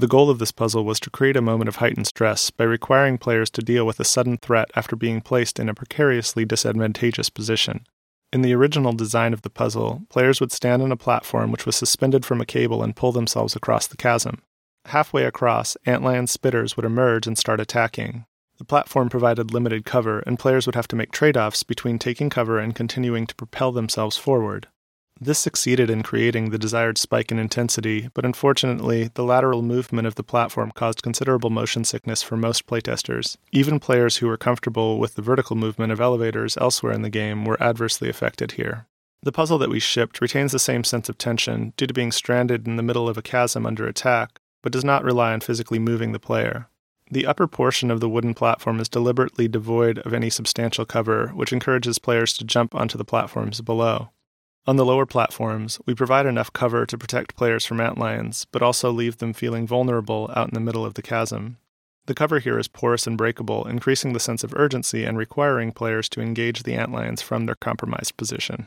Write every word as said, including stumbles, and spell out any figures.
The goal of this puzzle was to create a moment of heightened stress by requiring players to deal with a sudden threat after being placed in a precariously disadvantageous position. In the original design of the puzzle, players would stand on a platform which was suspended from a cable and pull themselves across the chasm. Halfway across, antlion spitters would emerge and start attacking. The platform provided limited cover, and players would have to make trade-offs between taking cover and continuing to propel themselves forward. This succeeded in creating the desired spike in intensity, but unfortunately, the lateral movement of the platform caused considerable motion sickness for most playtesters. Even players who were comfortable with the vertical movement of elevators elsewhere in the game were adversely affected here. The puzzle that we shipped retains the same sense of tension due to being stranded in the middle of a chasm under attack, but does not rely on physically moving the player. The upper portion of the wooden platform is deliberately devoid of any substantial cover, which encourages players to jump onto the platforms below. On the lower platforms, we provide enough cover to protect players from antlions, but also leave them feeling vulnerable out in the middle of the chasm. The cover here is porous and breakable, increasing the sense of urgency and requiring players to engage the antlions from their compromised position.